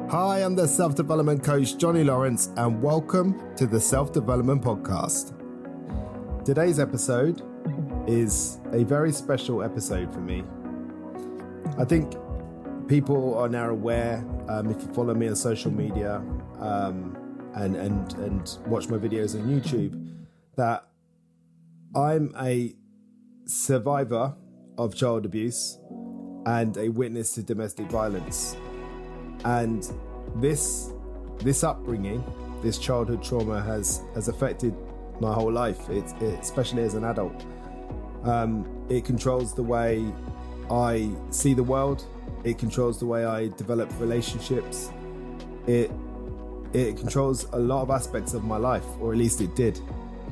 Hi, I'm the self-development coach, Johnny Lawrence, and welcome to the Self-Development Podcast. Today's episode is a very special episode for me. I think people are now aware, if you follow me on social media and watch my videos on YouTube, that I'm a survivor of child abuse and a witness to domestic violence. And this upbringing, this childhood trauma has affected my whole life, especially as an adult. It controls the way I see the world. It controls the way I develop relationships. It controls a lot of aspects of my life, or at least it did.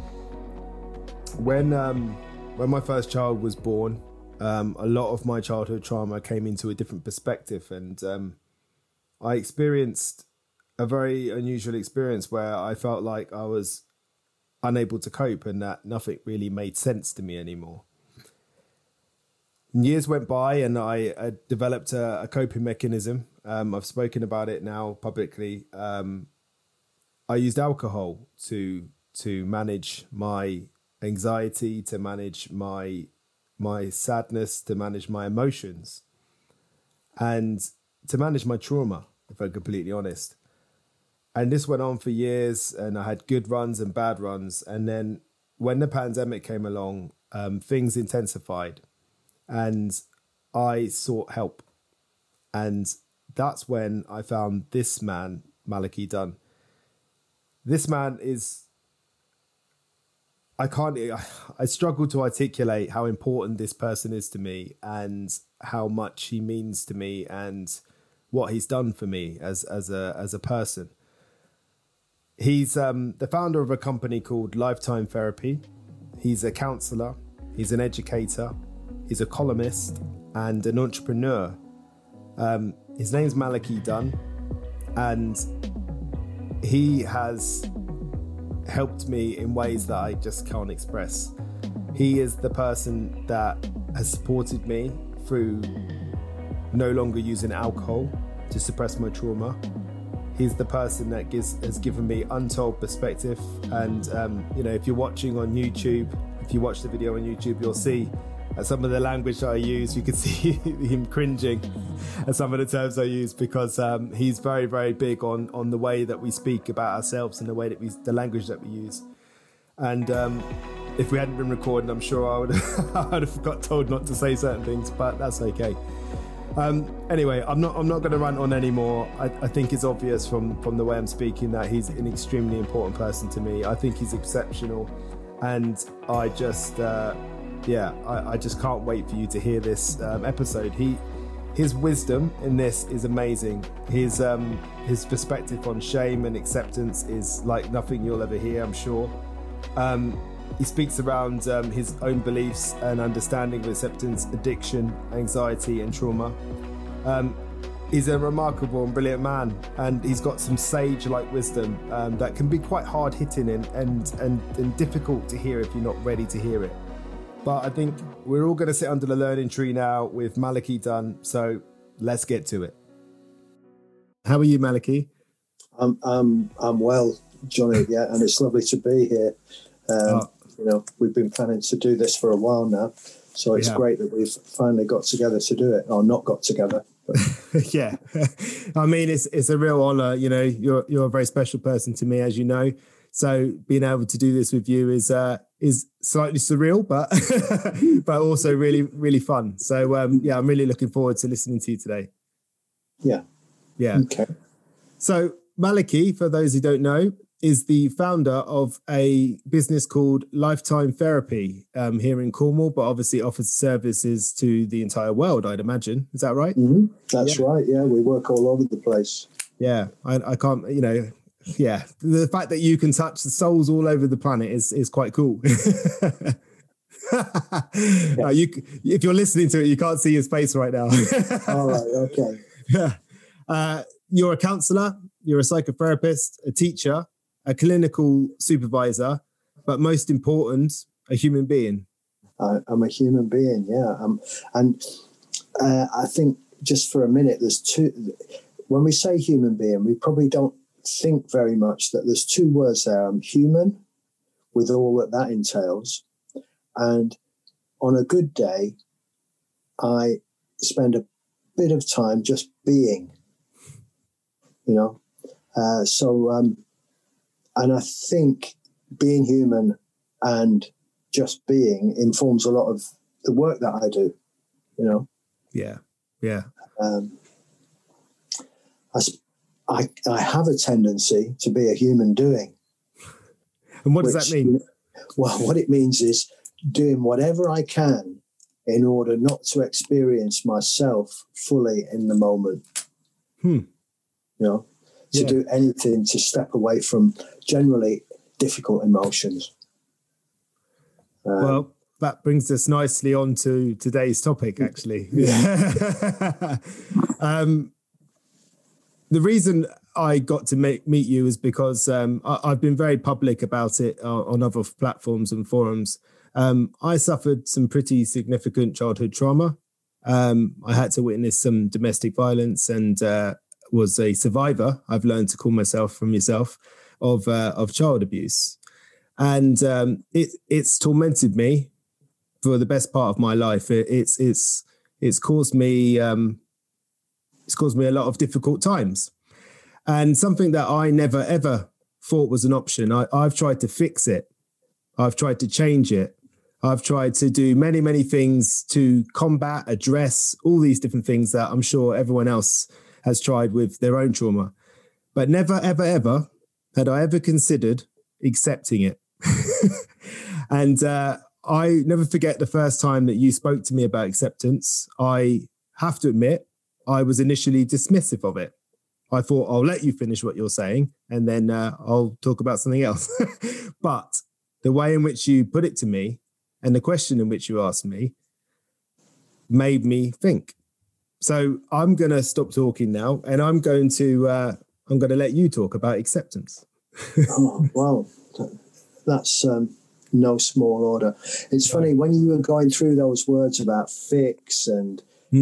When my first child was born, a lot of my childhood trauma came into a different perspective, and I experienced a very unusual experience where I felt like I was unable to cope and that nothing really made sense to me anymore. And years went by and I developed a coping mechanism. I've spoken about it now publicly. I used alcohol to manage my anxiety, to manage my sadness, to manage my emotions, and to manage my trauma, if I'm completely honest. And this went on for years, and I had good runs and bad runs. And then when the pandemic came along, things intensified and I sought help. And that's when I found this man, Malachy Dunn. This man is, I struggle to articulate how important this person is to me and how much he means to me and what he's done for me as a person. He's the founder of a company called Lifetime Therapy. He's a counselor, he's an educator, he's a columnist and an entrepreneur. His name's Malachy Dunn, and he has helped me in ways that I just can't express. He is the person that has supported me through no longer using alcohol to suppress my trauma. He's the person that has given me untold perspective. And, if you're watching on YouTube, if you watch the video on YouTube, you'll see some of the language that I use. You can see him cringing at some of the terms I use because he's very, very big on the way that we speak about ourselves and the way that the language that we use. And if we hadn't been recording, I'm sure I would have got told not to say certain things, but that's okay. Anyway, I'm not going to rant on anymore. I think it's obvious from the way I'm speaking that he's an extremely important person to me. I think he's exceptional, and I just I just can't wait for you to hear this episode. His wisdom in this is amazing. His perspective on shame and acceptance is like nothing you'll ever hear, I'm sure. He speaks around his own beliefs and understanding of acceptance, addiction, anxiety, and trauma. He's a remarkable and brilliant man, and he's got some sage-like wisdom that can be quite hard-hitting and difficult to hear if you're not ready to hear it. But I think we're all going to sit under the learning tree now with Malachy Dunn, so let's get to it. How are you, Malachy? I'm well, Johnny. Yeah, and it's lovely to be here. We've been planning to do this for a while now, so it's great that we've finally got together to do it, or not got together. But. Yeah, I mean, it's a real honor. You're a very special person to me, as you know. So being able to do this with you is slightly surreal, but also really, really fun. So I'm really looking forward to listening to you today. Yeah. Okay. So Malachy, for those who don't know, is the founder of a business called Lifetime Therapy here in Cornwall, but obviously offers services to the entire world, I'd imagine. Is that right? Mm-hmm. That's right. Yeah, we work all over the place. Yeah, I can't, yeah, the fact that you can touch the souls all over the planet is quite cool. Yeah. If you're listening to it, you can't see his face right now. All right, okay. Yeah. You're a counselor, you're a psychotherapist, a teacher, a clinical supervisor, but most important, a human being. I'm a human being, yeah. And I think just for a minute, there's two. when we say human being, we probably don't think very much that there's two words there. I'm human, with all that entails. And on a good day, I spend a bit of time just being, you know. And I think being human and just being informs a lot of the work that I do, you know. Yeah. I have a tendency to be a human doing. And what does that mean? Well, what it means is doing whatever I can in order not to experience myself fully in the moment. You know, to do anything to step away from generally difficult emotions. Well, that brings us nicely on to today's topic, actually. The reason I got to meet you is because I've been very public about it on other platforms and forums. I suffered some pretty significant childhood trauma. I had to witness some domestic violence and was a survivor. I've learned to call myself from yourself of child abuse. And it's tormented me for the best part of my life. It's caused me a lot of difficult times, and something that I never ever thought was an option. I've tried to fix it. I've tried to change it. I've tried to do many, many things to combat, address all these different things that I'm sure everyone else has tried with their own trauma, but never, ever, ever had I ever considered accepting it. And I never forget the first time that you spoke to me about acceptance. I have to admit, I was initially dismissive of it. I thought, I'll let you finish what you're saying, and then I'll talk about something else. But the way in which you put it to me and the question in which you asked me made me think. So I'm going to stop talking now, and I'm going to let you talk about acceptance. Oh, wow. That's no small order. It's funny, when you were going through those words about fix and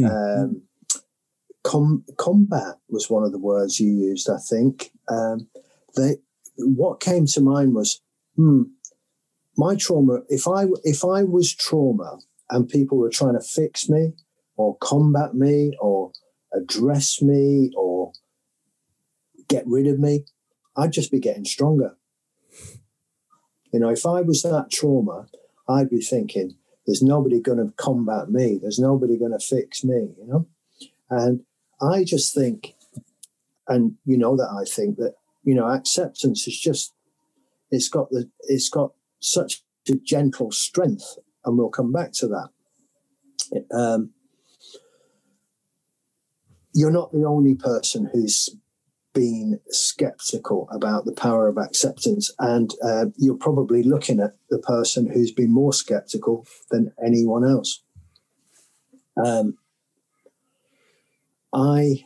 combat was one of the words you used, I think. What came to mind was, my trauma, if I was trauma and people were trying to fix me or combat me or address me or get rid of me, I'd just be getting stronger. You know, if I was that trauma, I'd be thinking, there's nobody going to combat me. There's nobody going to fix me, you know? And I just think, and you know that I think that, you know, acceptance is just, it's got such a gentle strength, and we'll come back to that. You're not the only person who's been skeptical about the power of acceptance, and you're probably looking at the person who's been more skeptical than anyone else. I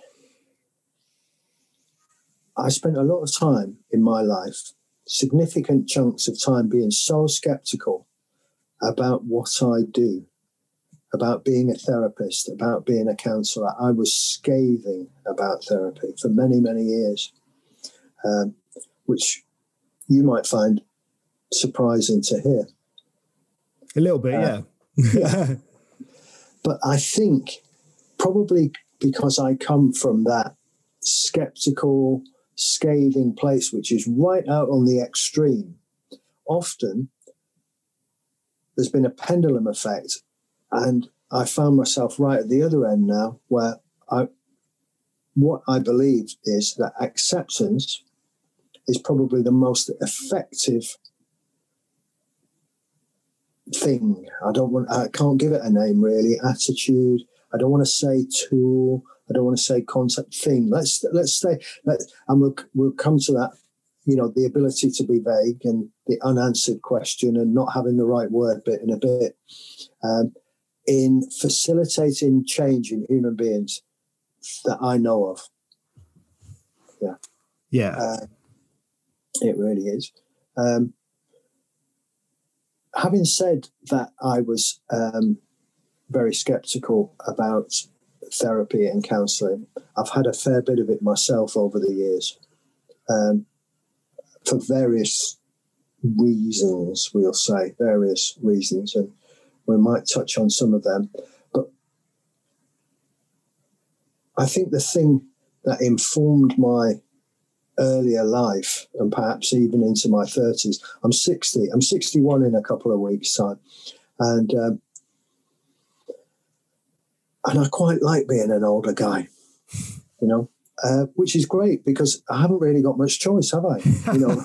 spent a lot of time in my life, significant chunks of time, being so skeptical about what I do, about being a therapist, about being a counsellor. I was scathing about therapy for many, many years, which you might find surprising to hear. A little bit, yeah. But I think probably because I come from that skeptical, scathing place, which is right out on the extreme, often there's been a pendulum effect. And I found myself right at the other end now, where what I believe is that acceptance is probably the most effective thing. I can't give it a name really. Attitude. I don't want to say tool. I don't want to say concept. Thing. Let's stay. And we'll come to that. You know, the ability to be vague and the unanswered question and not having the right word bit in a bit. In facilitating change in human beings that I know of. Yeah. It really is. Having said that, I was very skeptical about therapy and counselling. I've had a fair bit of it myself over the years, for various reasons, we'll say, various reasons, and we might touch on some of them. But I think the thing that informed my earlier life, and perhaps even into my 30s, I'm 61 in a couple of weeks' time, and I quite like being an older guy, you know, which is great because I haven't really got much choice, have I? You know,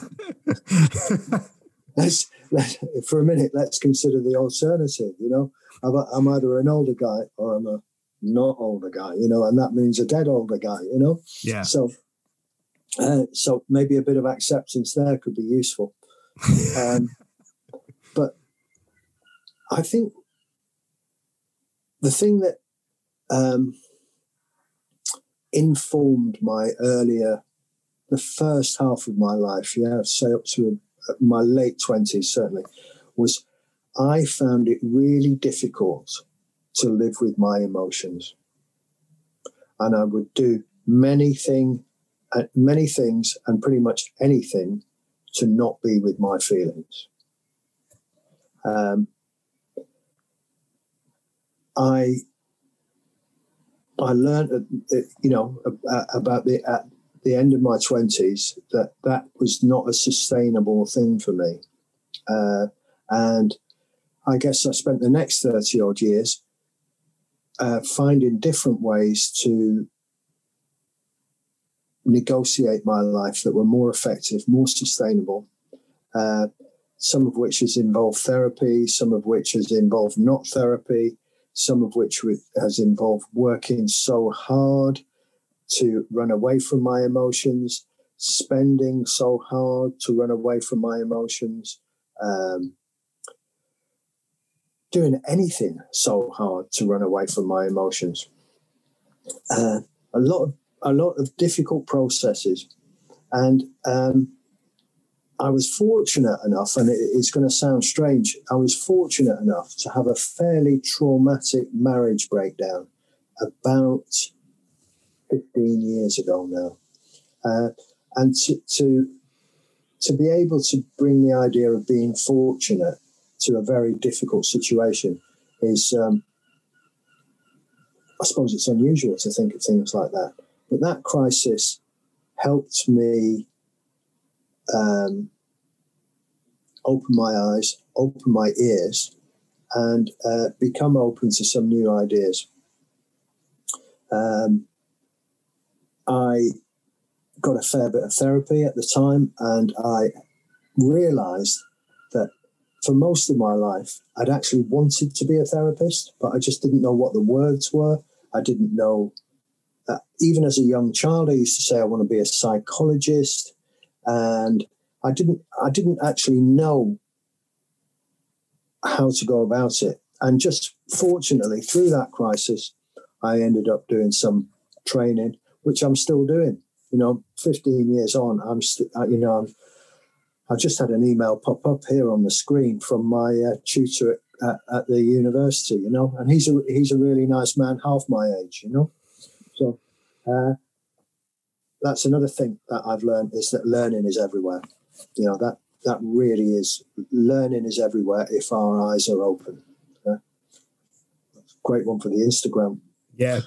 for a minute, let's consider the alternative. You know, I'm either an older guy or I'm a not older guy, you know, and that means a dead older guy, you know. Yeah. So maybe a bit of acceptance there could be useful. But I think the thing that informed the first half of my life, say up to my late 20s certainly, was I found it really difficult to live with my emotions. And I would do many things and pretty much anything to not be with my feelings. I learned, about at the end of my 20s that was not a sustainable thing for me. And I guess I spent the next 30 odd years finding different ways to negotiate my life that were more effective, more sustainable, some of which has involved therapy, some of which has involved not therapy, some of which has involved working so hard to run away from my emotions, spending so hard to run away from my emotions, doing anything so hard to run away from my emotions. A lot of difficult processes. And I was fortunate enough, and it's going to sound strange, I was fortunate enough to have a fairly traumatic marriage breakdown about 15 years ago now. And to be able to bring the idea of being fortunate to a very difficult situation is, I suppose it's unusual to think of things like that. But that crisis helped me open my eyes, open my ears, and become open to some new ideas. I got a fair bit of therapy at the time, and I realized that for most of my life, I'd actually wanted to be a therapist, but I just didn't know what the words were. I didn't know. Even as a young child, I used to say I want to be a psychologist, and I didn't actually know how to go about it. And just fortunately, through that crisis, I ended up doing some training, which I'm still doing. 15 years on, I just had an email pop up here on the screen from my tutor at the university, and he's a really nice man, half my age, So that's another thing that I've learned, is that learning is everywhere. That really is, learning is everywhere if our eyes are open. Great one for the Instagram. Yeah.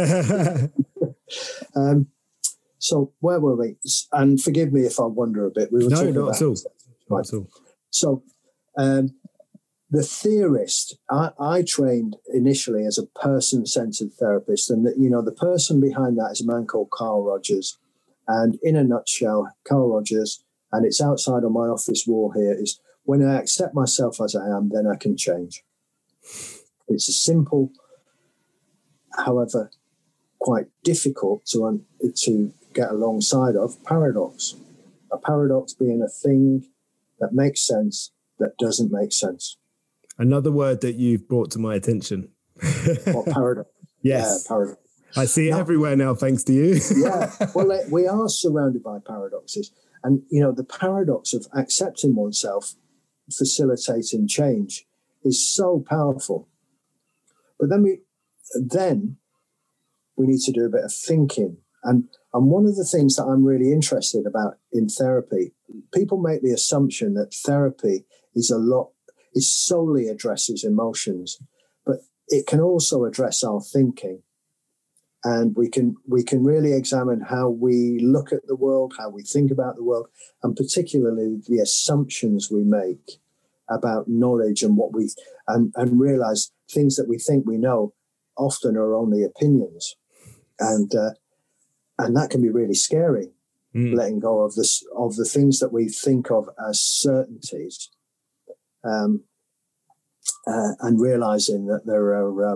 So where were we? And forgive me if I wander a bit. We were talking about... No, not at all. So the theorist, I trained initially as a person-centered therapist, and the person behind that is a man called Carl Rogers. And in a nutshell, Carl Rogers, and it's outside on my office wall here, is when I accept myself as I am, then I can change. It's a simple, however, quite difficult to get alongside of paradox. A paradox being a thing that makes sense that doesn't make sense. Another word that you've brought to my attention. What, paradox? Yes. Yeah, paradox. I see it everywhere now, thanks to you. Yeah, well, we are surrounded by paradoxes. And, the paradox of accepting oneself, facilitating change, is so powerful. But then we need to do a bit of thinking. And one of the things that I'm really interested about in therapy, people make the assumption that therapy is solely addresses emotions, but it can also address our thinking. And we can really examine how we look at the world, how we think about the world, and particularly the assumptions we make about knowledge and and realize things that we think we know often are only opinions. And that can be really scary, letting go of the things that we think of as certainties, and realizing that there are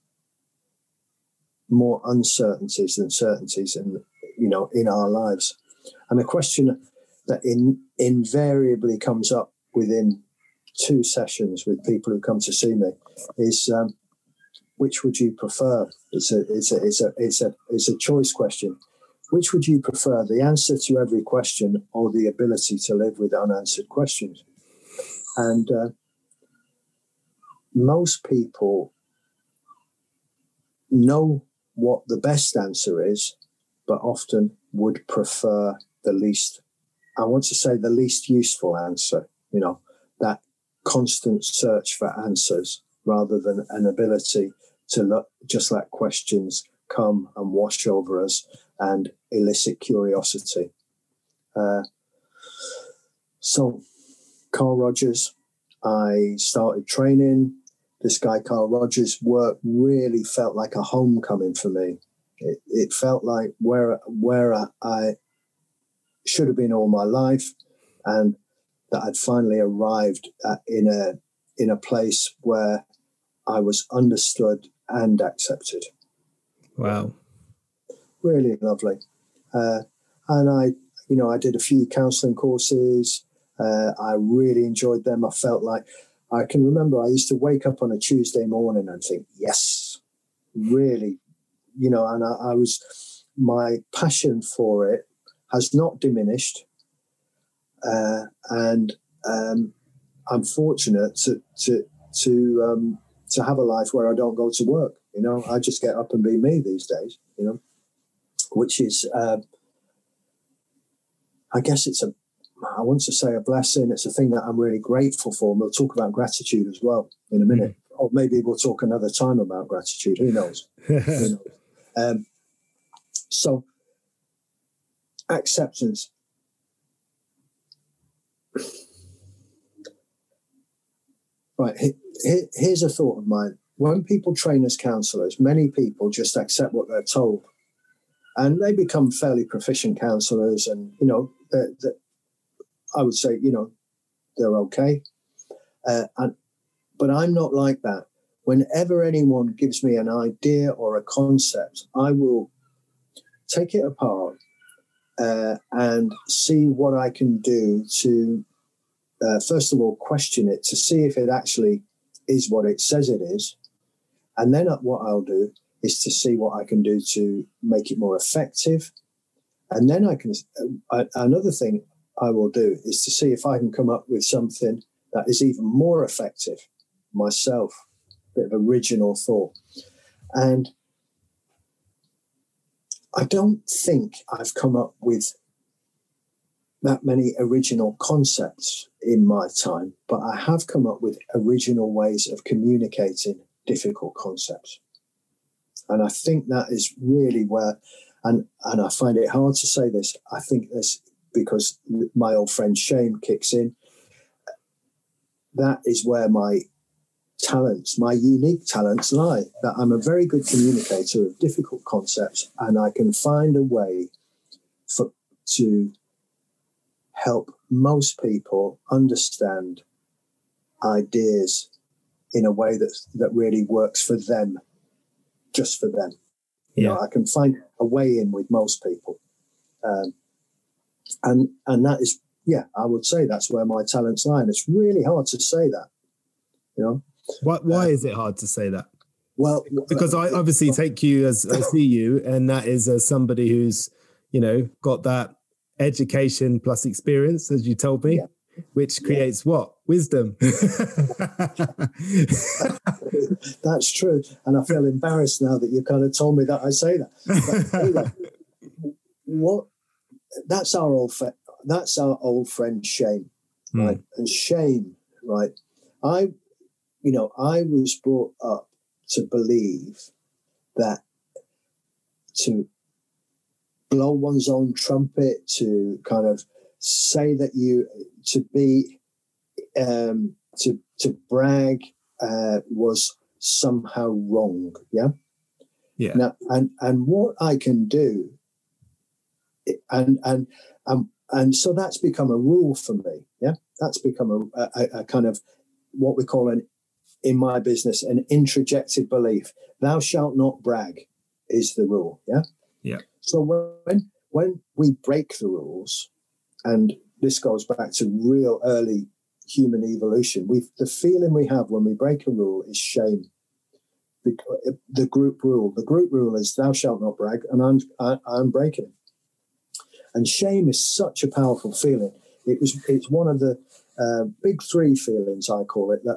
more uncertainties than certainties in our lives. And a question that invariably comes up within 2 sessions with people who come to see me is, which would you prefer? It's a choice question. Which would you prefer, the answer to every question or the ability to live with unanswered questions? And most people know what the best answer is, but often would prefer the least useful answer, that constant search for answers rather than an ability to just let questions come and wash over us and elicit curiosity. So Carl Rogers, I started training. This guy, Carl Rogers' work really felt like a homecoming for me. It felt like where I should have been all my life, and that I'd finally arrived in a place where I was understood and accepted. Wow. Really lovely. And I did a few counseling courses. I really enjoyed them. I felt like, I can remember I used to wake up on a Tuesday morning and think, yes, really, and my passion for it has not diminished. And I'm fortunate to have a life where I don't go to work. I just get up and be me these days, which is, I guess I want to say a blessing. It's a thing that I'm really grateful for. And we'll talk about gratitude as well in a minute. Or maybe we'll talk another time about gratitude. Who knows? Who knows? So acceptance. Right. Here's a thought of mine. When people train as counsellors, many people just accept what they're told. And they become fairly proficient counsellors, and, I would say, they're okay. But I'm not like that. Whenever anyone gives me an idea or a concept, I will take it apart and see what I can do to, first of all, question it to see if it actually is what it says it is. And then what I'll do is to see what I can do to make it more effective. And then another thing I will do is to see if I can come up with something that is even more effective myself, a bit of original thought. And I don't think I've come up with that many original concepts in my time, but I have come up with original ways of communicating difficult concepts. And I think that is really where, and I find it hard to say this, I think this because my old friend shame kicks in. That is where my unique talents lie, that I'm a very good communicator of difficult concepts, and I can find a way to help most people understand ideas in a way that really works for them, just for them. I can find a way in with most people. And that is, I would say that's where my talents lie. And it's really hard to say that, Why is it hard to say that? Well, because I obviously take you as I see you, and that is as somebody who's, got that education plus experience, as you told me. which creates what? Wisdom. That's true. And I feel embarrassed now that you kind of told me that I say that. But anyway, that's our old friend Shame, right? And Shame, right? I was brought up to believe that to blow one's own trumpet, to kind of say that to brag was somehow wrong. Yeah. Now, and what I can do, and so that's become a rule for me. Yeah, that's become a kind of what we call in my business an introjected belief. Thou shalt not brag is the rule. Yeah. Yeah. So when we break the rules, and this goes back to real early human evolution, the feeling we have when we break a rule is shame. The group rule is thou shalt not brag, and I'm breaking it. And shame is such a powerful feeling. It's one of the big three feelings, I call it,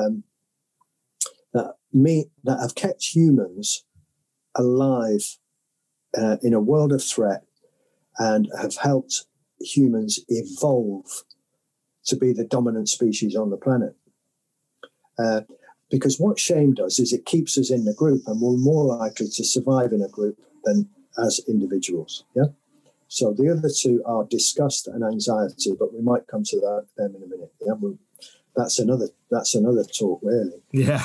that have kept humans alive in a world of threat, and have helped humans evolve to be the dominant species on the planet. Because what shame does is it keeps us in the group, and we're more likely to survive in a group than as individuals. Yeah. So the other two are disgust and anxiety, but we might come to them in a minute. Yeah. That's another talk, really. Yeah.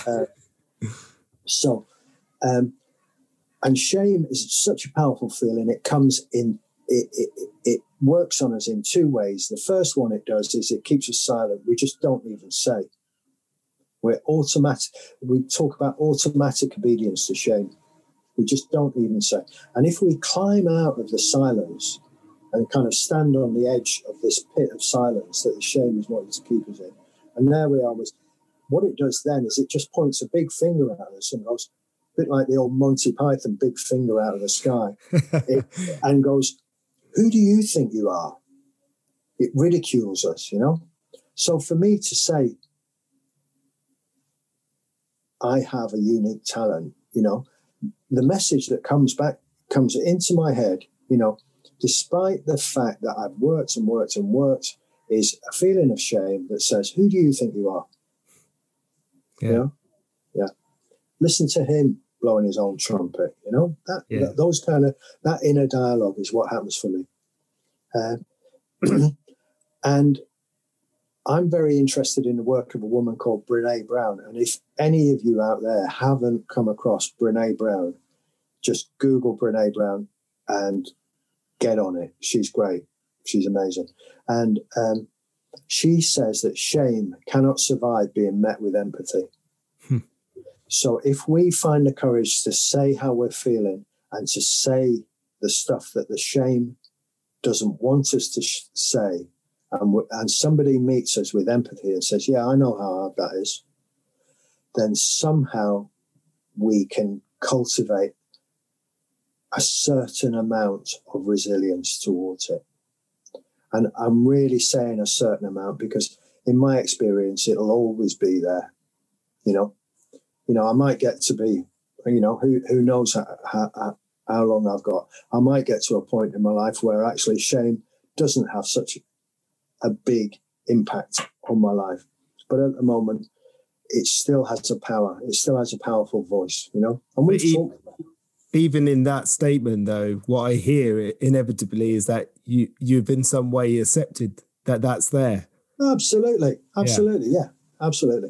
And shame is such a powerful feeling. It comes in. It works on us in two ways. The first one it does is it keeps us silent. We just don't even say. We're automatic. We talk about automatic obedience to shame. We just don't even say. And if we climb out of the silence and kind of stand on the edge of this pit of silence that the shame is wanting to keep us in, and there we are. What it does then is it just points a big finger at us and goes, a bit like the old Monty Python, big finger out of the sky, and goes, who do you think you are? It ridicules us, you know? So for me to say, I have a unique talent, you know, the message that comes into my head, you know, despite the fact that I've worked and worked and worked, is a feeling of shame that says, who do you think you are? Yeah. You know? Yeah. Listen to him blowing his own trumpet, you know, that inner dialogue is what happens for me. And I'm very interested in the work of a woman called Brené Brown. And if any of you out there haven't come across Brené Brown, just Google Brené Brown and get on it. She's great. She's amazing. And she says that shame cannot survive being met with empathy. So if we find the courage to say how we're feeling and to say the stuff that the shame doesn't want us to say, and somebody meets us with empathy and says, yeah, I know how hard that is, then somehow we can cultivate a certain amount of resilience towards it. And I'm really saying a certain amount because in my experience, it'll always be there. You know, I might get to be, you know, who knows how long I've got. I might get to a point in my life where actually shame doesn't have such a big impact on my life. But at the moment, it still has a power. It still has a powerful voice, you know. And we've talked about it. Even in that statement, though, what I hear inevitably is that you've in some way accepted that that's there. Absolutely. Yeah, absolutely.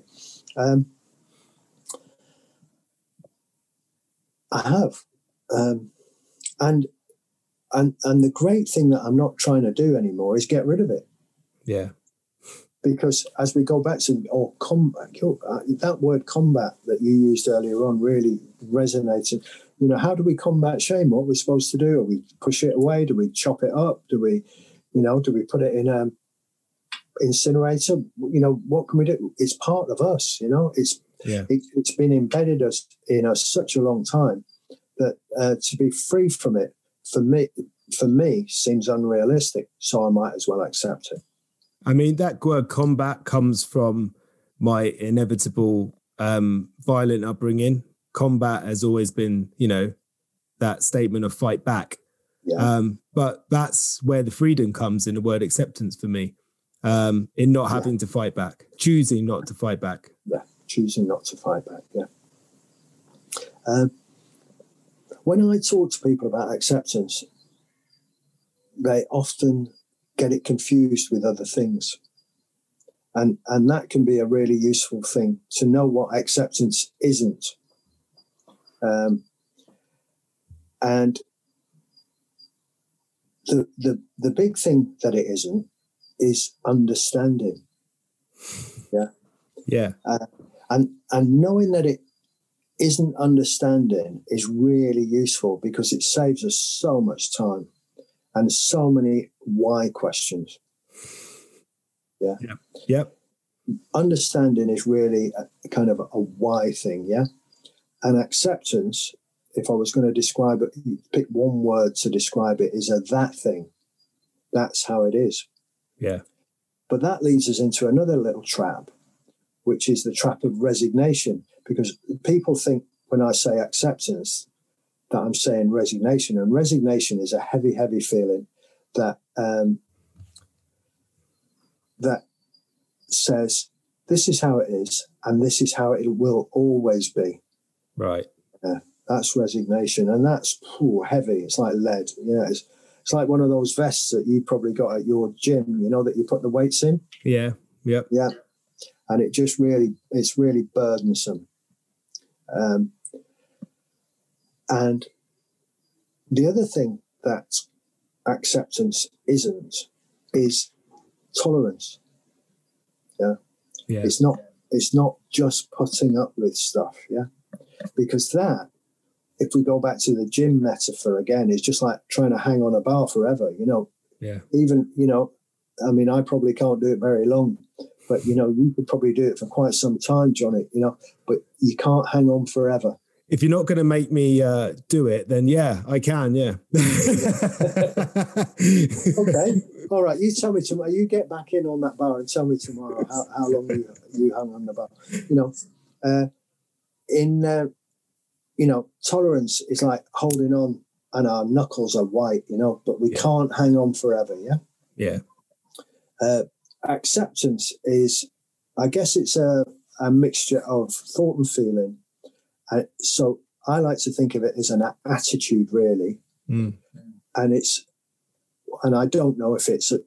I have. And the great thing that I'm not trying to do anymore is get rid of it. Yeah. Because as we go back to that word combat that you used earlier on really resonated. You know, how do we combat shame? What are we supposed to do? Do we push it away? Do we chop it up? Do we put it in an incinerator? You know, what can we do? It's part of us, you know. It's been embedded in us such a long time that to be free from it, for me, seems unrealistic. So I might as well accept it. I mean, that word combat comes from my inevitable violent upbringing. Combat has always been, that statement of fight back. Yeah. But that's where the freedom comes in the word acceptance for me, in not having to fight back, choosing not to fight back. Yeah, choosing not to fight back, when I talk to people about acceptance, they often get it confused with other things. And that can be a really useful thing to know what acceptance isn't. And the big thing that it isn't is understanding. Yeah. Yeah. And knowing that it isn't understanding is really useful because it saves us so much time and so many why questions. Yeah. Yeah. Yep. Understanding is really a kind of a why thing. Yeah. And acceptance, if I was going to describe it, pick one word to describe it, is a that thing. That's how it is. Yeah. But that leads us into another little trap, which is the trap of resignation, because people think when I say acceptance that I'm saying resignation, and resignation is a heavy, heavy feeling that that says this is how it is and this is how it will always be. Right. That's resignation, and that's heavy. It's like lead. Yeah, it's like one of those vests that you probably got at your gym, that you put the weights in. Yeah. Yep. Yeah. And it's really burdensome. And the other thing that acceptance isn't is tolerance. Yeah. Yeah. It's not just putting up with stuff. Yeah. Because that, if we go back to the gym metaphor again, is just like trying to hang on a bar forever, Yeah. Even, I mean, I probably can't do it very long, but, you could probably do it for quite some time, Johnny, but you can't hang on forever. If you're not going to make me do it, then yeah, I can. Yeah. Okay. All right. You tell me tomorrow. You get back in on that bar and tell me tomorrow how long you hung on the bar. Tolerance is like holding on and our knuckles are white, but we can't hang on forever. Yeah. Yeah. Acceptance is, I guess it's a mixture of thought and feeling. So I like to think of it as an attitude, really. Mm. And I don't know if it's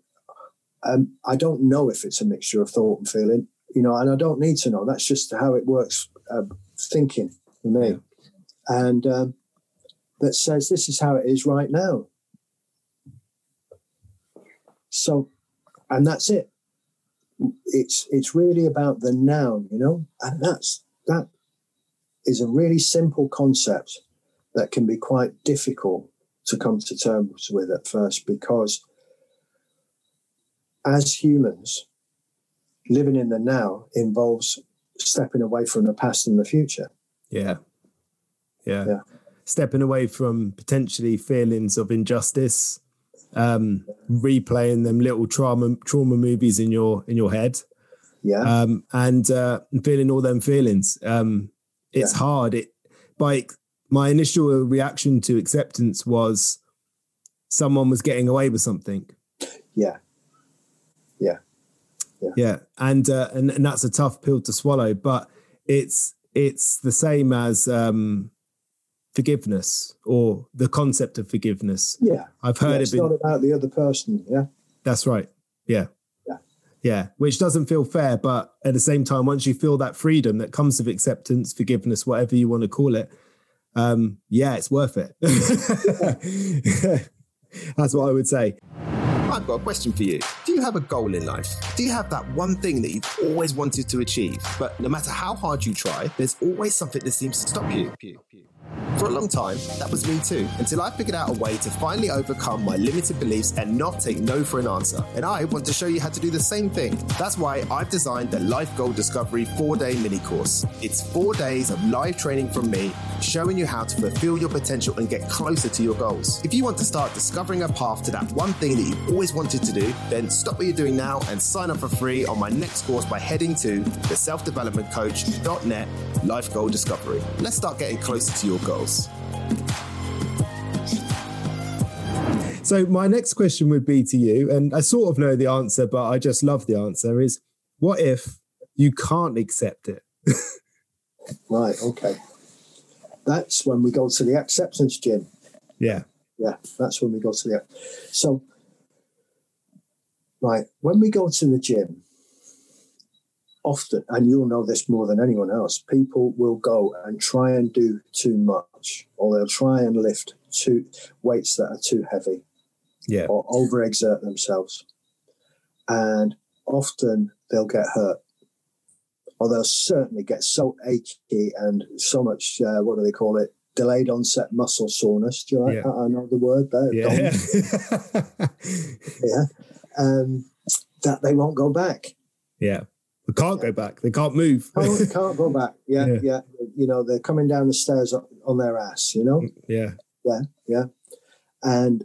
a mixture of thought and feeling, and I don't need to know. That's just how it works, thinking for me. Yeah. And that says this is how it is right now. So, and that's it. It's really about the now, and that is a really simple concept that can be quite difficult to come to terms with at first, because as humans, living in the now involves stepping away from the past and the future. Yeah. Stepping away from potentially feelings of injustice, replaying them little trauma movies in your head. Yeah. And feeling all them feelings. It's hard. My initial reaction to acceptance was someone was getting away with something. Yeah. And that's a tough pill to swallow, but it's the same as forgiveness, or the concept of forgiveness. Yeah. I've heard it's not about the other person. Yeah. That's right. Yeah. Yeah, which doesn't feel fair, but at the same time, once you feel that freedom that comes with acceptance, forgiveness, whatever you want to call it, it's worth it. That's what I would say. I've got a question for you. Do you have a goal in life? Do you have that one thing that you've always wanted to achieve, but no matter how hard you try, there's always something that seems to stop you? For a long time, that was me too, until I figured out a way to finally overcome my limited beliefs and not take no for an answer. And I want to show you how to do the same thing. That's why I've designed the Life Goal Discovery 4-day mini course. It's 4 days of live training from me, showing you how to fulfill your potential and get closer to your goals. If you want to start discovering a path to that one thing that you've always wanted to do, then stop what you're doing now and sign up for free on my next course by heading to theselfdevelopmentcoach.net Life Goal Discovery. Let's start getting closer to your goals. So my next question would be to you, and I sort of know the answer, but I just love the answer, is what if you can't accept it? Right, okay. That's when we go to the acceptance gym. Yeah. Yeah, that's when we go to the... So, right, when we go to the gym, often, and you'll know this more than anyone else, people will go and try and do too much, or they'll try and lift weights that are too heavy, or overexert themselves. And often they'll get hurt, or they'll certainly get so achy and so much, what do they call it? Delayed onset muscle soreness. Do you like that? I know the word there. Yeah. That they won't go back. Yeah. They can't go back. They can't move. Can't go back. Yeah. You know, they're coming down the stairs on their ass, you know? Yeah. Yeah. And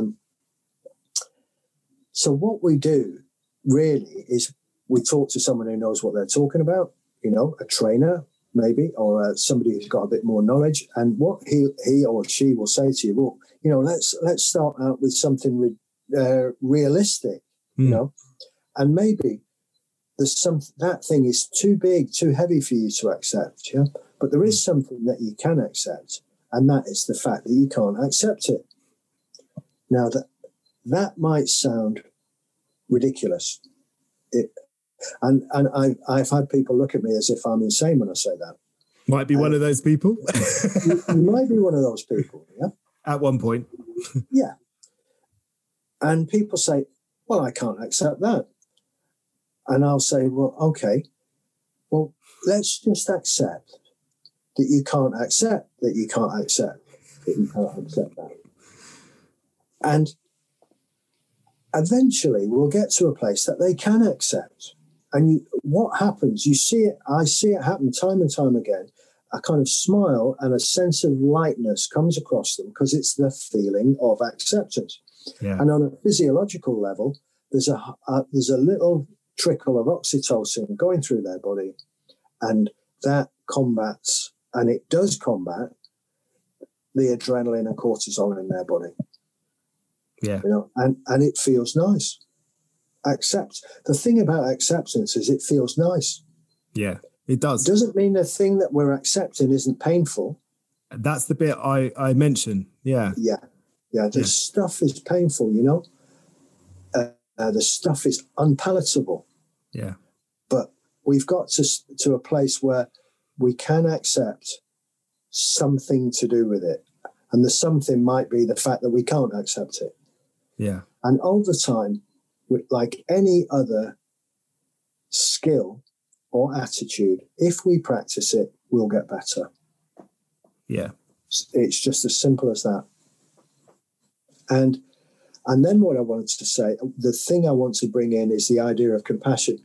so what we do really is we talk to someone who knows what they're talking about, you know, a trainer maybe, or somebody who's got a bit more knowledge. And what he or she will say to you, well, you know, let's start out with something realistic, you know, and maybe there's that thing is too big, too heavy for you to accept, yeah. But there is something that you can accept, and that is the fact that you can't accept it. Now that might sound ridiculous, and I've had people look at me as if I'm insane when I say that. Might be one of those people. You might be one of those people, yeah. At one point. Yeah. And people say, well, I can't accept that. And I'll say, well, okay, well, let's just accept that you can't accept that you can't accept that you can't accept that. And eventually we'll get to a place that they can accept. And what happens, you see it, I see it happen time and time again, a kind of smile and a sense of lightness comes across them because it's the feeling of acceptance. Yeah. And on a physiological level, there's a little trickle of oxytocin going through their body, and that combats, and it does combat, the adrenaline and cortisol in their body. Yeah. You know, and it feels nice. The thing about acceptance is it feels nice. Yeah, it does. It doesn't mean the thing that we're accepting isn't painful. That's the bit I mentioned. Yeah. Yeah. The stuff is painful, you know. The stuff is unpalatable. Yeah. But we've got to a place where we can accept something to do with it. And the something might be the fact that we can't accept it. Yeah. And over time, like any other skill or attitude, if we practice it, we'll get better. Yeah. It's just as simple as that. And then what I wanted to say, the thing I want to bring in is the idea of compassion.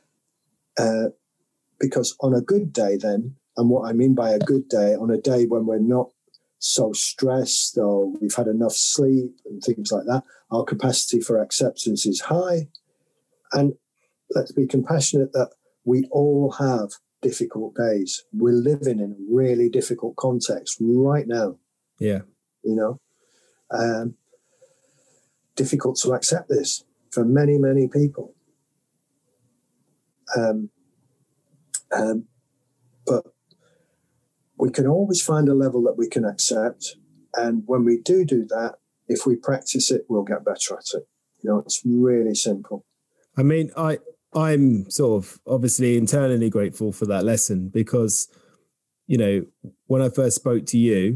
Because on a good day then, and what I mean by a good day, on a day when we're not so stressed or we've had enough sleep and things like that, our capacity for acceptance is high. And let's be compassionate that we all have difficult days. We're living in a really difficult context right now. Yeah. You know, difficult to accept this for many, many people. But we can always find a level that we can accept. And when we do that, if we practice it, we'll get better at it. You know, it's really simple. I mean, I'm sort of obviously internally grateful for that lesson because, you know, when I first spoke to you,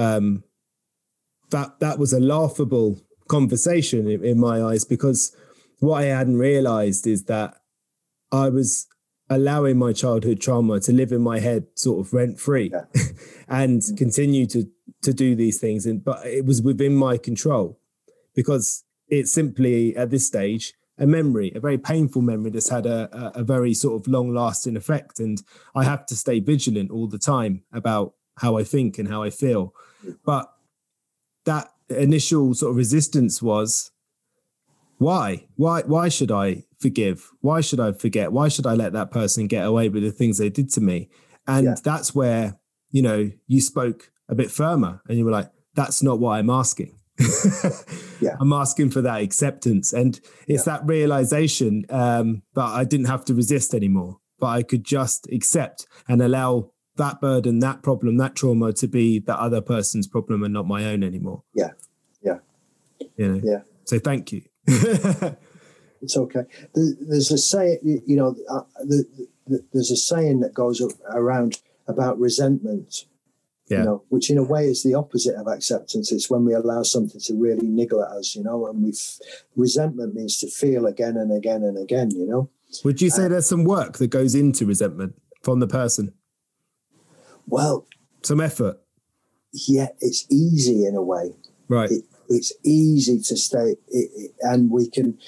that was a laughable conversation in my eyes, because what I hadn't realized is that I was allowing my childhood trauma to live in my head sort of rent free and continue to do these things. But it was within my control because it's simply at this stage a memory, a very painful memory that's had a very sort of long lasting effect. And I have to stay vigilant all the time about how I think and how I feel. But that initial sort of resistance was, why should I forgive? Why should I forget? Why should I let that person get away with the things they did to me? And that's where, you know, you spoke a bit firmer and you were like, that's not what I'm asking. I'm asking for that acceptance. And it's that realization that I didn't have to resist anymore, but I could just accept and allow that burden, that problem, that trauma to be the other person's problem and not my own anymore. Yeah. You know? So thank you. It's okay. There's a saying, you know, there's a saying that goes around about resentment, you know, which in a way is the opposite of acceptance. It's when we allow something to really niggle at us, you know, and resentment means to feel again and again and again, you know. Would you say there's some work that goes into resentment from the person? Well, some effort. Yeah, it's easy in a way. Right. It's easy to stay, and we can,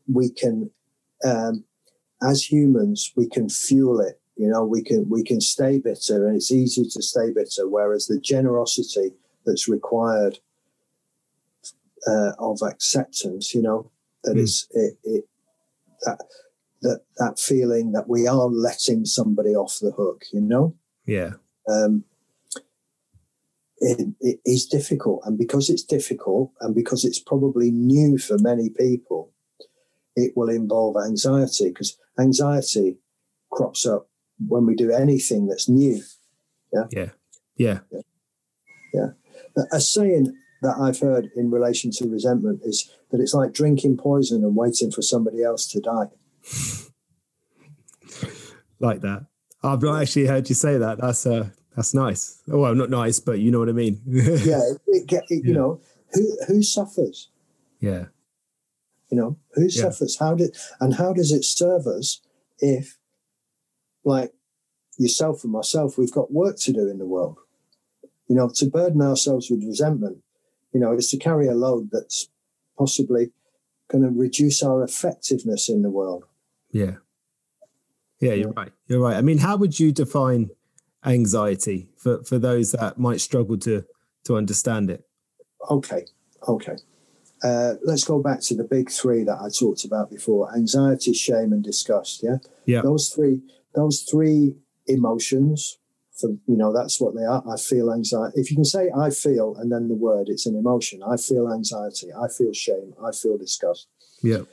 as humans, we can fuel it. You know, we can stay bitter, and it's easy to stay bitter. Whereas the generosity that's required of acceptance, you know, that is that feeling that we are letting somebody off the hook. You know. Yeah. It is difficult, and because it's difficult and because it's probably new for many people, it will involve anxiety, because anxiety crops up when we do anything that's new. Yeah. A saying that I've heard in relation to resentment is that it's like drinking poison and waiting for somebody else to die. Like that. I've not actually heard you say that. That's nice. Oh, well, not nice, but you know what I mean. You know, who suffers? Yeah. You know, who suffers? How does it serve us if, like yourself and myself, we've got work to do in the world? You know, to burden ourselves with resentment, you know, is to carry a load that's possibly going to reduce our effectiveness in the world. Yeah. Yeah, you're right. You're right. I mean, how would you define anxiety for those that might struggle to understand it? Okay. Let's go back to the big three that I talked about before: anxiety, shame, and disgust. Yeah. Those three emotions. That's what they are. I feel anxiety. If you can say I feel and then the word, it's an emotion. I feel anxiety. I feel shame. I feel disgust. Yeah.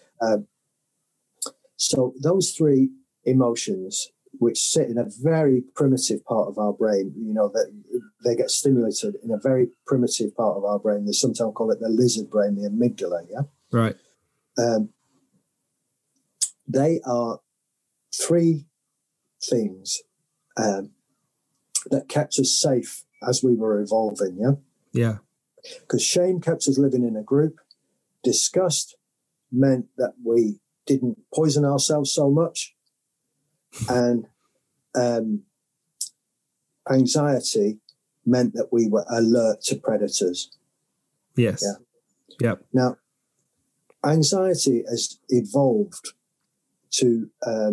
So those three emotions, which sit in a very primitive part of our brain, you know, that they get stimulated in a very primitive part of our brain. They sometimes call it the lizard brain, the amygdala. Yeah. Right. They are three things that kept us safe as we were evolving. Yeah. Yeah. Because shame kept us living in a group. Disgust meant that we didn't poison ourselves so much. And anxiety meant that we were alert to predators. Yes. Yeah. Now, anxiety has evolved to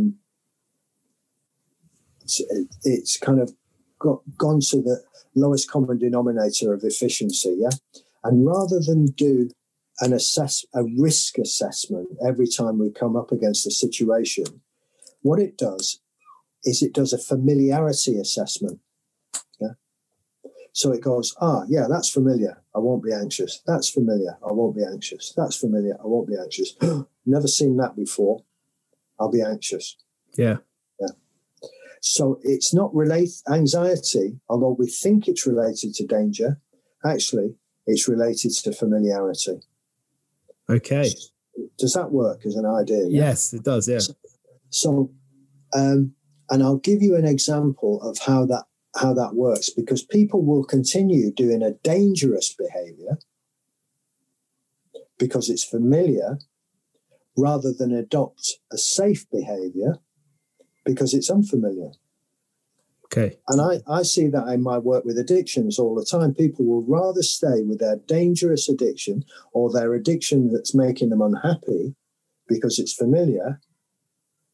it's kind of gone to the lowest common denominator of efficiency. Yeah. And rather than do a risk assessment every time we come up against a situation, what it does is it does a familiarity assessment. Yeah. So it goes, that's familiar. I won't be anxious. That's familiar. I won't be anxious. That's familiar. I won't be anxious. Never seen that before. I'll be anxious. Yeah. Yeah. So it's not anxiety, although we think it's related to danger, actually it's related to familiarity. Okay. Does that work as an idea? Yeah? Yes, it does. Yeah. So, and I'll give you an example of how that works, because people will continue doing a dangerous behavior because it's familiar, rather than adopt a safe behavior because it's unfamiliar. Okay. And I see that in my work with addictions all the time. People will rather stay with their dangerous addiction or their addiction that's making them unhappy because it's familiar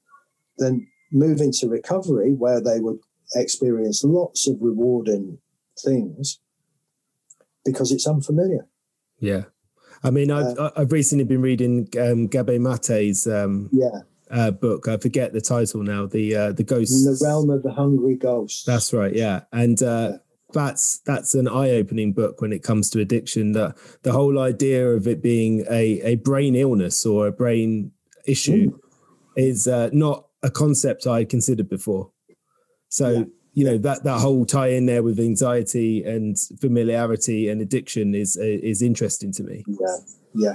than move into recovery, where they would experience lots of rewarding things because it's unfamiliar. Yeah. I mean, I've recently been reading Gabor Mate's book. I forget the title now. The Ghosts. In the Realm of the Hungry Ghosts. That's right. Yeah. And that's an eye-opening book when it comes to addiction. That the whole idea of it being a brain illness or a brain issue is not a concept I had considered before. So, that whole tie in there with anxiety and familiarity and addiction is interesting to me. Yeah.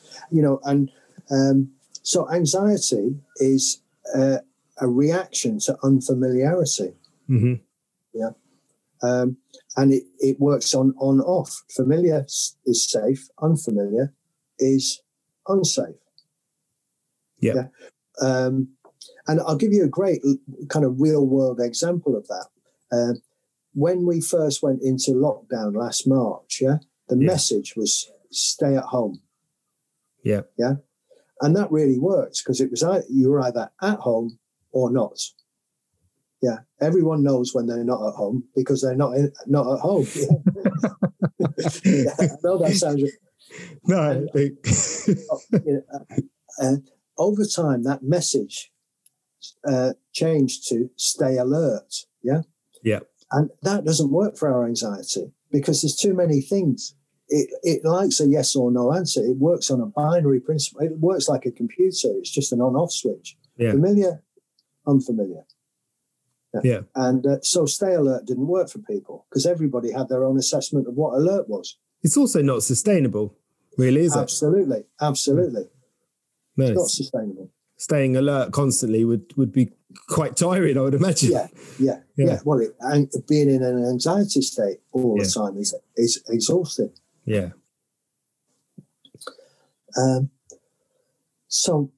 So anxiety is a reaction to unfamiliarity. Mm-hmm. Yeah. And it works on off. Familiar is safe. Unfamiliar is unsafe. Yeah. And I'll give you a great kind of real world example of that. When we first went into lockdown last March, the message was stay at home. Yeah. Yeah. And that really worked because it was you were either at home or not. Yeah. Everyone knows when they're not at home because they're not at home. Yeah. I know that sounds... No. Over time, that message changed to stay alert. Yeah. Yeah. And that doesn't work for our anxiety because there's too many things. It likes a yes or no answer. It works on a binary principle. It works like a computer. It's just an on-off switch. Yeah. Familiar, unfamiliar. Yeah. And so stay alert didn't work for people because everybody had their own assessment of what alert was. It's also not sustainable, really, is it? Absolutely. No, It's not sustainable. Staying alert constantly would be quite tiring, I would imagine. Yeah. Well, being in an anxiety state all the time is exhausting. Yeah. So,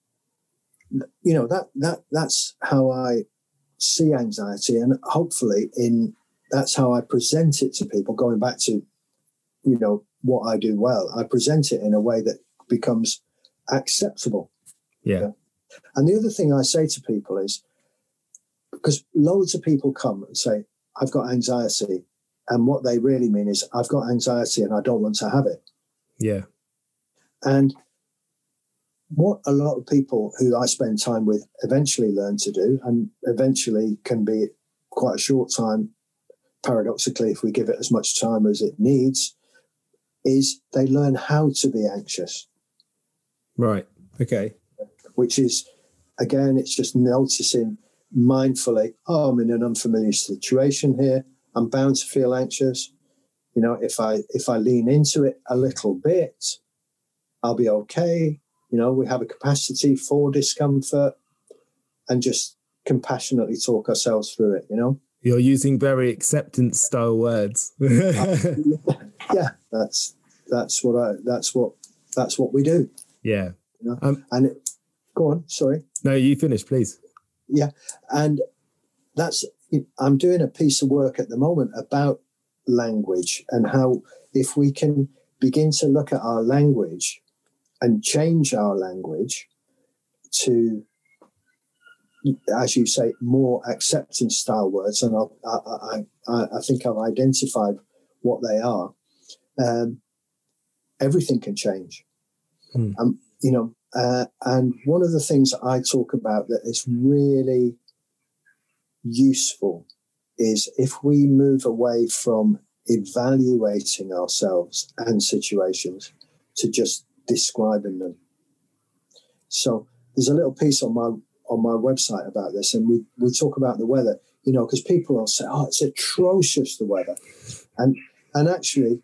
that's how I see anxiety, and hopefully that's how I present it to people. Going back to, what I do well, I present it in a way that becomes acceptable. Yeah. And the other thing I say to people is, because loads of people come and say, I've got anxiety. And what they really mean is, I've got anxiety and I don't want to have it. Yeah. And what a lot of people who I spend time with eventually learn to do, and eventually can be quite a short time, paradoxically, if we give it as much time as it needs, is they learn how to be anxious. Right. Okay. Which is, again, it's just noticing mindfully, I'm in an unfamiliar situation here. I'm bound to feel anxious. If I lean into it a little bit, I'll be okay. We have a capacity for discomfort and just compassionately talk ourselves through it, You're using very acceptance style words. Yeah, that's what we do. Yeah. Go on, sorry. No, you finish, please. Yeah. And I'm doing a piece of work at the moment about language and how if we can begin to look at our language and change our language to, as you say, more acceptance style words, and I think I've identified what they are, everything can change. And one of the things I talk about that is really useful is if we move away from evaluating ourselves and situations to just describing them. So there's a little piece on my website about this, and we talk about the weather, because people will say, "Oh, it's atrocious, the weather," and actually,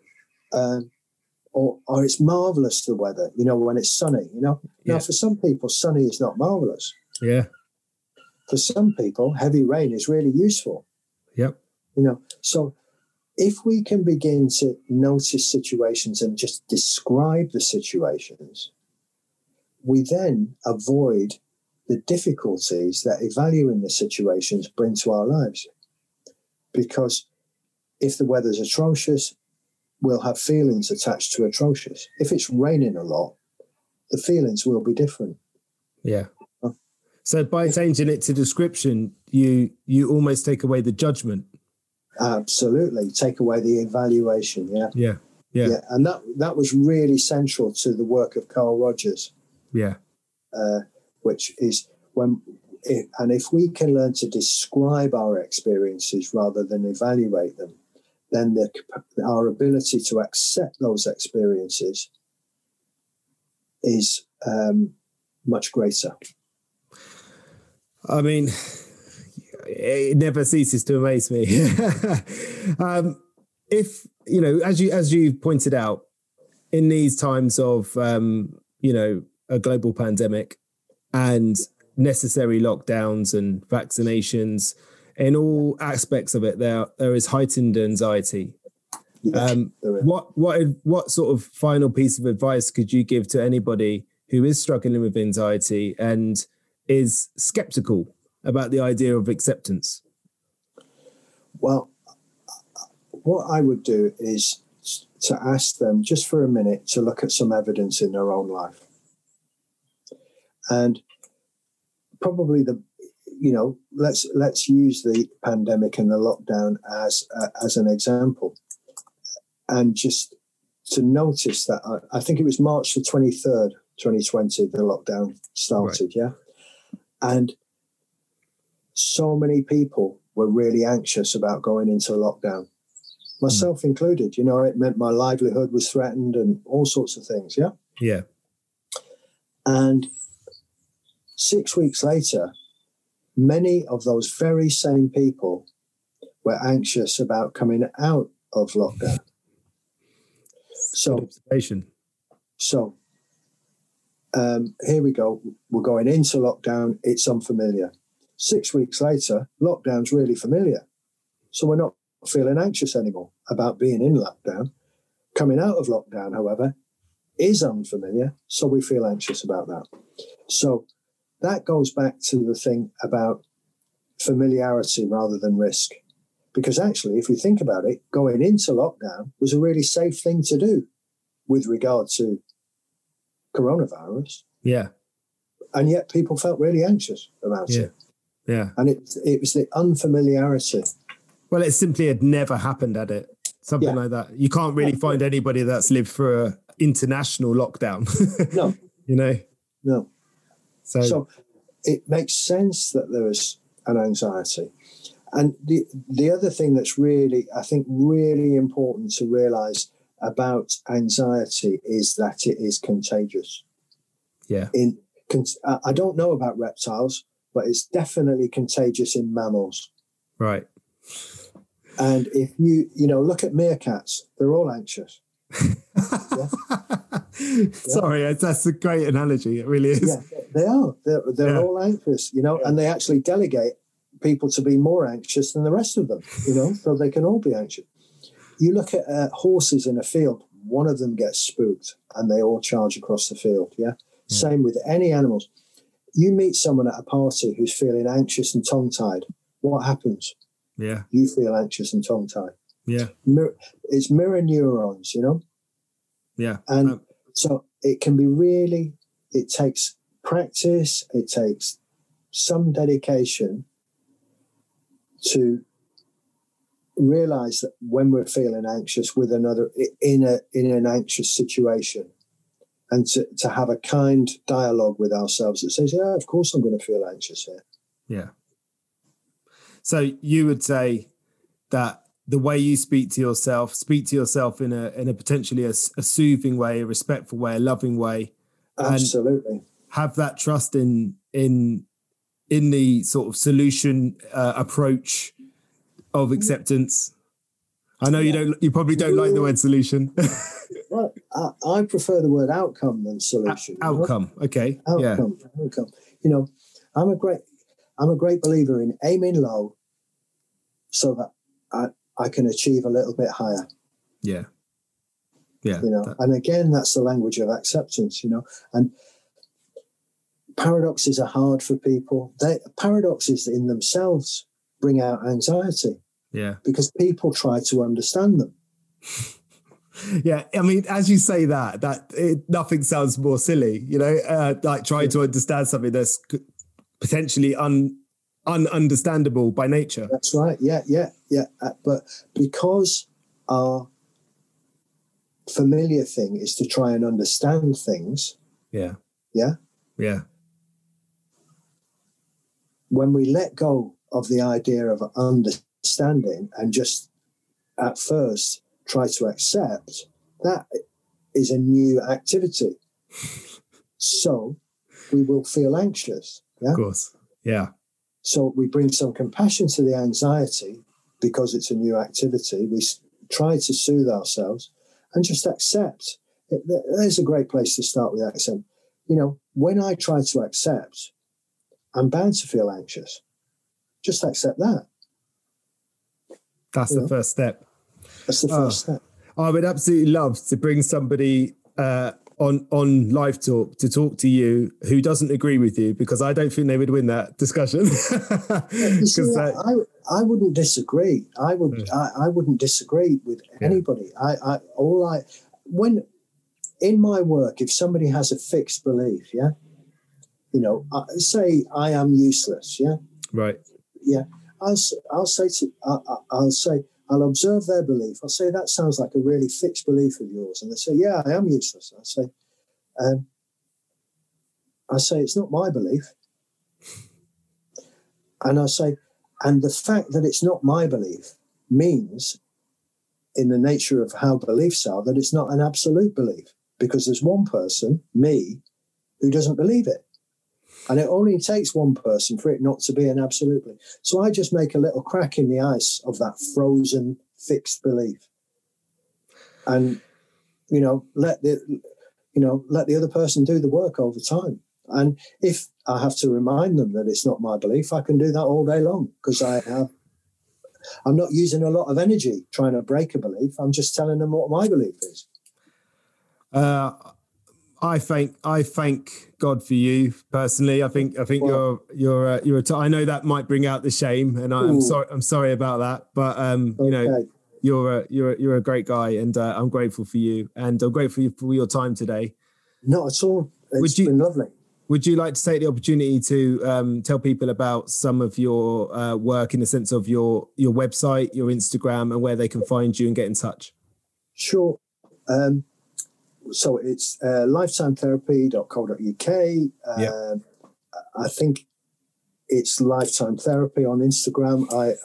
or it's marvelous, the weather, when it's sunny. Now for some people, sunny is not marvelous. Yeah. For some people, heavy rain is really useful. Yep. So if we can begin to notice situations and just describe the situations, we then avoid the difficulties that evaluating the situations bring to our lives. Because if the weather's atrocious, we'll have feelings attached to atrocious. If it's raining a lot, the feelings will be different. Yeah. So by changing it to description, you almost take away the judgment. Absolutely. Take away the evaluation. Yeah. And that was really central to the work of Carl Rogers. Yeah. Which is if we can learn to describe our experiences rather than evaluate them, then our ability to accept those experiences is much greater. I mean, it never ceases to amaze me. If, as you pointed out, in these times of, a global pandemic and necessary lockdowns and vaccinations, in all aspects of it, there is heightened anxiety. What sort of final piece of advice could you give to anybody who is struggling with anxiety and is skeptical about the idea of acceptance? Well, what I would do is to ask them just for a minute to look at some evidence in their own life. And probably let's use the pandemic and the lockdown as an example. And just to notice that, I think it was March the 23rd, 2020, the lockdown started, right. Yeah? And so many people were really anxious about going into lockdown, myself included. It meant my livelihood was threatened and all sorts of things, yeah? Yeah. And 6 weeks later, many of those very same people were anxious about coming out of lockdown. So here we go. We're going into lockdown. It's unfamiliar. 6 weeks later, lockdown's really familiar. So we're not feeling anxious anymore about being in lockdown. Coming out of lockdown, however, is unfamiliar. So we feel anxious about that. So that goes back to the thing about familiarity rather than risk. Because actually, if we think about it, going into lockdown was a really safe thing to do with regard to coronavirus. Yeah. And yet people felt really anxious about it. Yeah. And it was the unfamiliarity. Well, it simply had never happened, had it? Something like that. You can't really find anybody that's lived through an international lockdown. No. No. So it makes sense that there is an anxiety. And the other thing that's really, I think, really important to realize about anxiety is that it is contagious. Yeah. I don't know about reptiles, but it's definitely contagious in mammals. Right. And if you look at meerkats, they're all anxious. Sorry, that's a great analogy. It really is. Yeah, they are. They're all anxious, and they actually delegate people to be more anxious than the rest of them, so they can all be anxious. You look at horses in a field, one of them gets spooked and they all charge across the field. Yeah. Same with any animals. You meet someone at a party who's feeling anxious and tongue-tied. What happens? Yeah. You feel anxious and tongue-tied. Yeah. It's mirror neurons, Yeah. And so it can be it takes practice, it takes some dedication to realize that when we're feeling anxious with another in an anxious situation, and to have a kind dialogue with ourselves that says, yeah, of course I'm going to feel anxious here. Yeah. So you would say that the way you speak to yourself in a potentially a soothing way, a respectful way, a loving way. Absolutely. Have that trust in the sort of solution approach of acceptance. I know you probably don't like the word solution. Well, I prefer the word outcome than solution. Outcome. Okay. Outcome. I'm a great believer in aiming low so that I can achieve a little bit higher. Yeah. Yeah. And again, that's the language of acceptance, and paradoxes are hard for people. Paradoxes in themselves bring out anxiety. Yeah. Because people try to understand them. Yeah. I mean, as you say nothing sounds more silly, like trying to understand something that's potentially ununderstandable by nature. That's right. Yeah. But because our familiar thing is to try and understand things. Yeah. When we let go of the idea of understanding and just at first try to accept, that is a new activity. So we will feel anxious. Yeah. Of course. Yeah. So we bring some compassion to the anxiety because it's a new activity. We try to soothe ourselves and just accept. There's a great place to start with accept. When I try to accept, I'm bound to feel anxious. Just accept that. That's the first step. That's the first step. I would absolutely love to bring somebody on Live Talk to talk to you who doesn't agree with you, because I don't think they would win that discussion. I wouldn't disagree. I wouldn't disagree with anybody. When in my work, if somebody has a fixed belief, say I am useless, right, I'll observe their belief. I'll say, that sounds like a really fixed belief of yours. And they say, yeah, I am useless. I say, it's not my belief. And I say, and the fact that it's not my belief means, in the nature of how beliefs are, that it's not an absolute belief, because there's one person, me, who doesn't believe it. And it only takes one person for it not to be an absolute belief. So I just make a little crack in the ice of that frozen, fixed belief. And, let the other person do the work over time. And if I have to remind them that it's not my belief, I can do that all day long, because I'm not using a lot of energy trying to break a belief. I'm just telling them what my belief is. I thank God for you personally. I think you're I know that might bring out the shame, and I'm sorry about that. But you're a great guy, and I'm grateful for you, and I'm grateful for your time today. Not at all. It's been lovely. Would you like to take the opportunity to tell people about some of your work, in the sense of your website, your Instagram, and where they can find you and get in touch? Sure. So it's lifetimetherapy.co.uk. I think it's Lifetime Therapy on Instagram.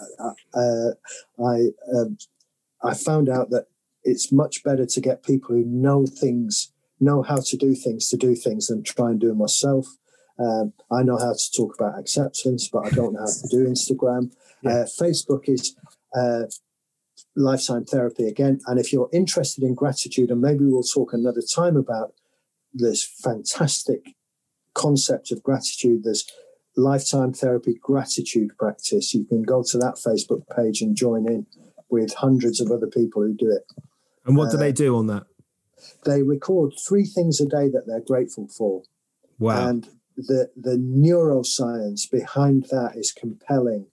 I found out that it's much better to get people who know how to do things than try and do it myself. I know how to talk about acceptance, but I don't know how to do Instagram. Facebook is Lifetime Therapy again. And if you're interested in gratitude, and maybe we'll talk another time about this fantastic concept of gratitude, there's Lifetime Therapy Gratitude Practice. You can go to that Facebook page and join in with hundreds of other people who do it. And what do they do on that? They record 3 things a day that they're grateful for. Wow. And the neuroscience behind that is compelling.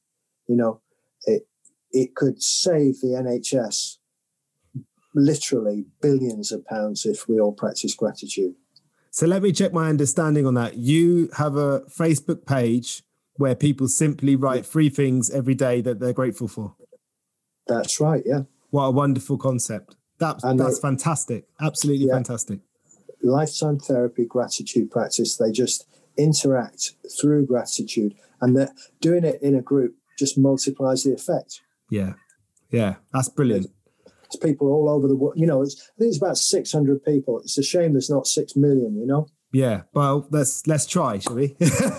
It could save the NHS literally billions of pounds if we all practice gratitude. So let me check my understanding on that. You have a Facebook page where people simply write 3 things every day that they're grateful for. That's right, yeah. What a wonderful concept. That's fantastic. Absolutely fantastic. Lifetime Therapy Gratitude Practice. They just interact through gratitude, and that doing it in a group just multiplies the effect. Yeah. That's brilliant. It's people all over the world. I think it's about 600 people. It's a shame there's not 6 million, Yeah, well, let's try, shall we?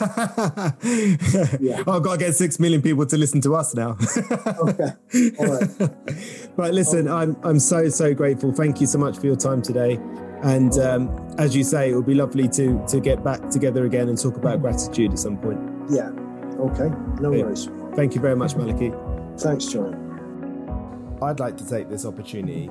I've got to get 6 million people to listen to us now. Okay, all right. But listen, I'm so grateful. Thank you so much for your time today. And as you say, it would be lovely to get back together again and talk about gratitude at some point. Yeah, okay, no worries. Thank you very much, Malachy. Thanks, John. I'd like to take this opportunity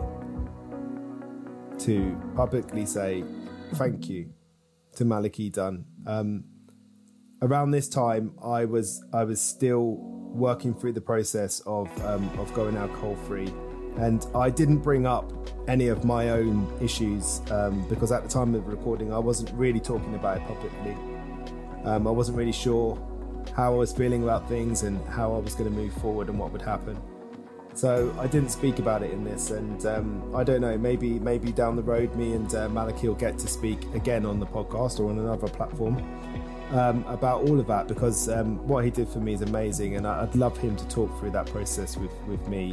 to publicly say thank you to Malachy Dunn. Around this time, I was still working through the process of going alcohol free, and I didn't bring up any of my own issues because at the time of recording, I wasn't really talking about it publicly. I wasn't really sure how I was feeling about things and how I was going to move forward and what would happen. So I didn't speak about it in this, and I don't know, maybe down the road me and Malachy will get to speak again on the podcast or on another platform about all of that, because what he did for me is amazing, and I'd love him to talk through that process with me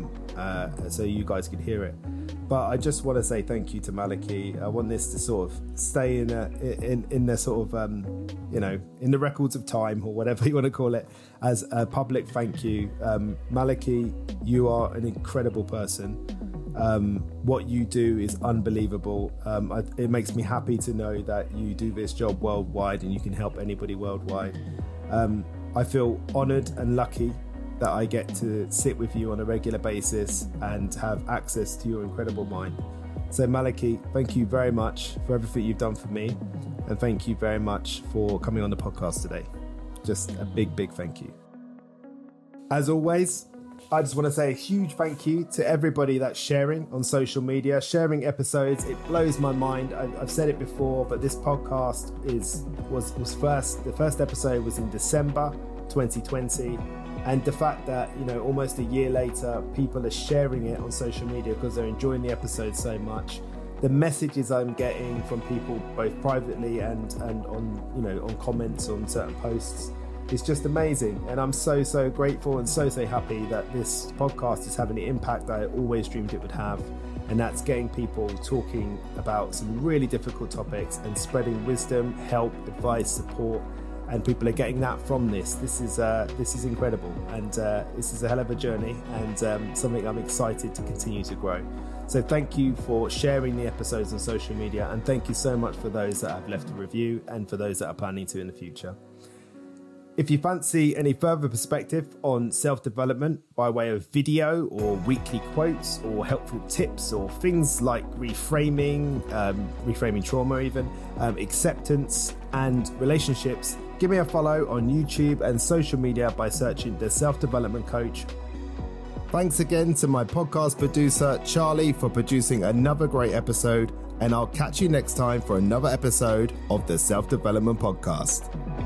so you guys could hear it. But I just want to say thank you to Malachy. I want this to sort of stay in the sort of in the records of time, or whatever you want to call it, as a public thank you. Malachy, you are an incredible person. What you do is unbelievable. It makes me happy to know that you do this job worldwide and you can help anybody worldwide. I feel honoured and lucky that I get to sit with you on a regular basis and have access to your incredible mind. So Malachy, thank you very much for everything you've done for me, and thank you very much for coming on the podcast today. Just a big thank you. As always, I just want to say a huge thank you to everybody that's sharing on social media, sharing episodes. It blows my mind. I've said it before, but this podcast the first episode was in December 2020. And the fact that, almost a year later, people are sharing it on social media because they're enjoying the episode so much. The messages I'm getting from people, both privately and on comments on certain posts, is just amazing. And I'm so grateful and so happy that this podcast is having the impact that I always dreamed it would have. And that's getting people talking about some really difficult topics and spreading wisdom, help, advice, support. And people are getting that from this. This is incredible, and this is a hell of a journey, and something I'm excited to continue to grow. So thank you for sharing the episodes on social media, and thank you so much for those that have left a review and for those that are planning to in the future. If you fancy any further perspective on self-development by way of video or weekly quotes or helpful tips or things like reframing trauma even, acceptance and relationships, give me a follow on YouTube and social media by searching The Self-Development Coach. Thanks again to my podcast producer, Charlie, for producing another great episode, and I'll catch you next time for another episode of The Self-Development Podcast.